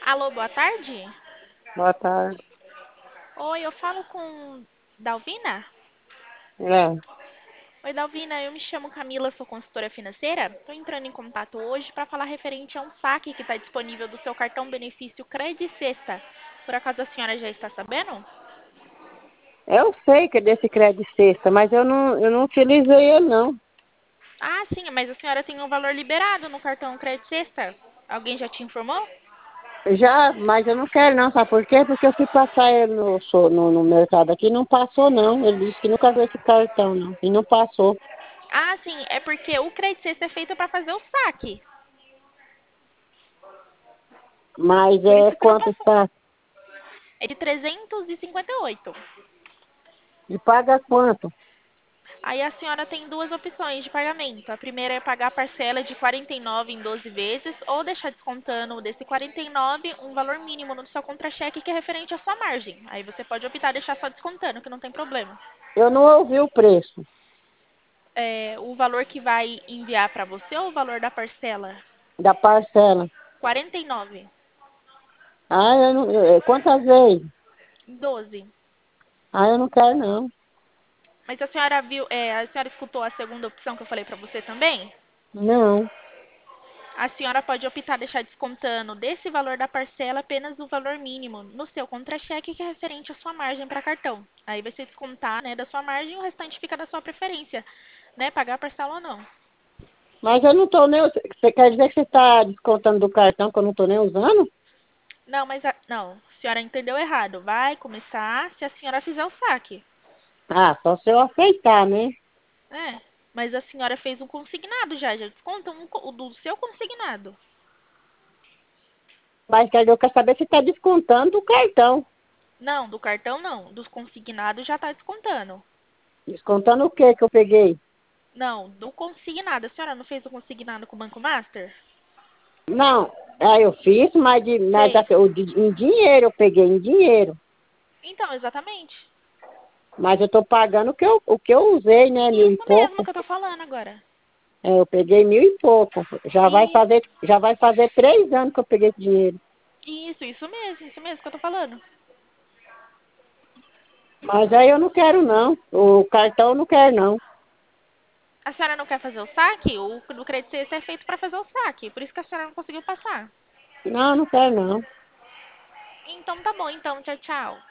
Alô, boa tarde. Boa tarde. Oi, eu falo com Dalvina? É, Oi, Dalvina, eu me chamo Camila, sou consultora financeira. Estou entrando em contato hoje para falar referente a um saque que está disponível do seu cartão benefício Cred Sexta. Por acaso a senhora já está sabendo? eu sei que é desse crédito sexta, mas eu não utilizei ele, não. Ah, sim, mas a senhora tem um valor liberado no cartão Cred Sexta. Alguém já te informou? Já, mas eu não quero não, sabe por quê? Porque eu fui passar ele no mercado aqui e não passou, não. Ele disse que nunca viu esse cartão, não. E não passou. Ah, sim, é porque o Cred Sexta é feito para fazer o saque. Mas Por é isso que não quanto passou. está? É de 358. E paga quanto? Aí a senhora tem duas opções de pagamento. A primeira é pagar a parcela de 49 em 12 vezes ou deixar descontando desse 49 um valor mínimo no seu contra-cheque que é referente à sua margem. Aí você pode optar deixar só descontando, que não tem problema. Eu não ouvi o preço O valor que vai enviar para você ou o valor da parcela? da parcela. 49. Ah, eu não, quantas vezes? 12. Ah, eu não quero, não. Mas a senhora viu, a senhora escutou a segunda opção que eu falei para você também? Não. A senhora pode optar deixar descontando desse valor da parcela apenas o valor mínimo no seu contra-cheque que é referente à sua margem para cartão. Aí vai ser descontar, né, da sua margem e o restante fica da sua preferência, né, pagar a parcela ou não. Mas eu não tô nem. Você quer dizer que você está descontando do cartão que eu não tô nem usando? Não, não, a senhora entendeu errado. Vai começar se a senhora fizer o saque. Ah, só se eu aceitar, né? É, mas a senhora fez um consignado já desconta o do seu consignado. Mas eu quero saber se está descontando do cartão. Não, do cartão não, dos consignados já está descontando. Descontando o que eu peguei? Não, do consignado. A senhora não fez o consignado com o Banco Master? Não, aí eu fiz, Fez. em dinheiro, eu peguei em dinheiro. Então, exatamente. Mas eu estou pagando o que eu usei, né? Mil e Isso mesmo pouco. que eu tô falando agora. É, eu peguei mil e pouco. Isso, Já vai fazer 3 anos que eu peguei esse dinheiro. isso mesmo que eu tô falando. Mas aí eu não quero, não. O cartão eu não quero, não. A senhora não quer fazer o saque? O do Credit Sexta é feito para fazer o saque. Por isso que a senhora não conseguiu passar. Não, não quero, não. Então tá bom, então. Tchau, tchau.